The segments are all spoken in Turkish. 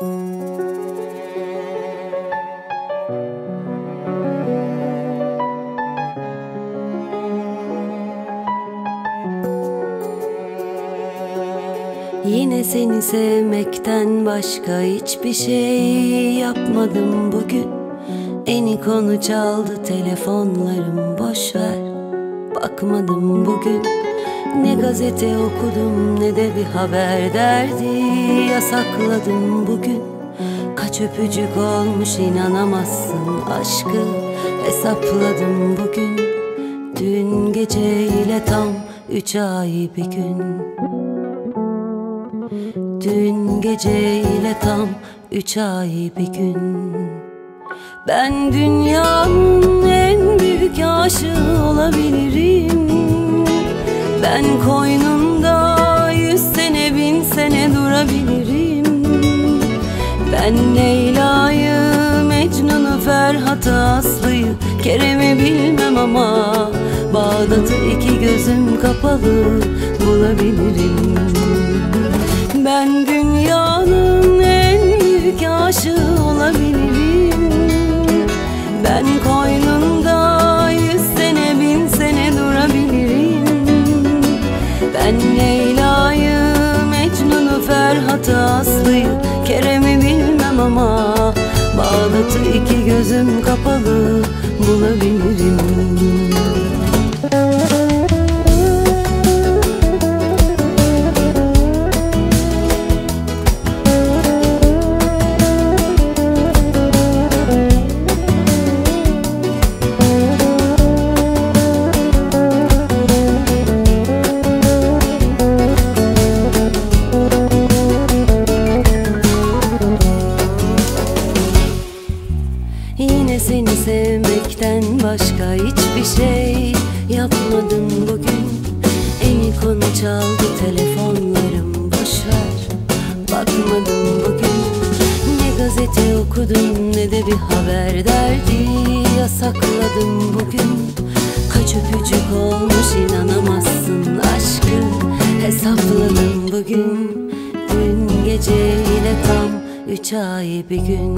Yine seni sevmekten başka hiçbir şey yapmadım bugün. En konu çaldı telefonlarım, boşver, bakmadım bugün. Ne gazete okudum ne de bir haber derdi yasakladım bugün. Kaç öpücük olmuş inanamazsın, aşkı hesapladım bugün. Dün geceyle tam 3 ay bir gün. Dün geceyle tam 3 ay bir gün. Ben dünyanın en büyük aşığı olabilirim. Ben koynunda 100 sene 1000 sene durabilirim. Ben Leyla'yı, Mecnun'u, Ferhat'ı, Aslı'yı, Kerem'i bilmem ama Bağdat'ı iki gözüm kapalı bulabilirim. Ben dünyanın en büyük aşığı olabilirim. Ben koynunda 100 sene 1000 sene durabilirim. Ben Leyla'yı, Mecnun'u, Ferhat'ı, Aslı'yı, Kerem'i bilmem ama Bağdat'ı iki gözüm kapalı bulabilirim. Yine seni sevmekten başka hiçbir şey yapmadım bugün. En konu çaldı telefonlarım, boşver, bakmadım bugün. Ne gazete okudum ne de bir haber derdi yasakladım bugün. Kaç öpücük olmuş inanamazsın, aşkı hesapladım bugün. Dün geceyle tam 3 ay bir gün.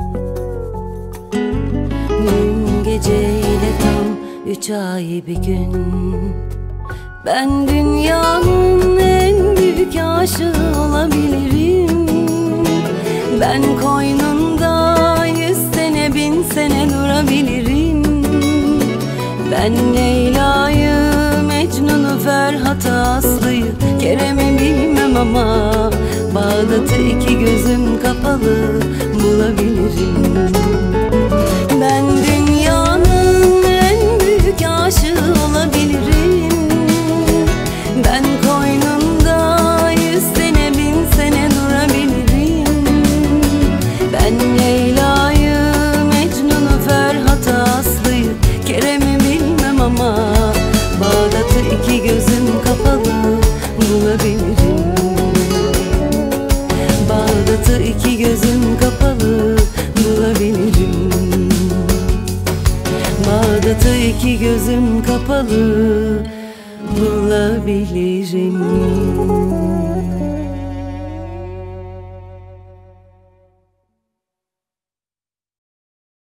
Dün geceyle tam 3 ay bir gün. Ben dünyanın en büyük aşığı olabilirim. Ben koynunda 100 sene 1000 sene durabilirim. Ben Leyla'yı, Mecnun'u, Ferhat'ı, Aslı'yı, Kerem'i bilmem ama Bağdat'ı iki gözüm kapalı bulabilirim. Ben dünyanın en büyük aşığı olabilirim. Ben koynunda 100 sene 1000 sene durabilirim. Ben Leyla'yı, Mecnun'u, Ferhat'ı, Aslı'yı, Kerem'i bilmem ama Bağdat'ı iki gözüm kapalı bulabilirim. Bağdat'ı iki gözüm kapalı bulabilirim. Bağdat'ı iki gözüm kapalı bulabilirim.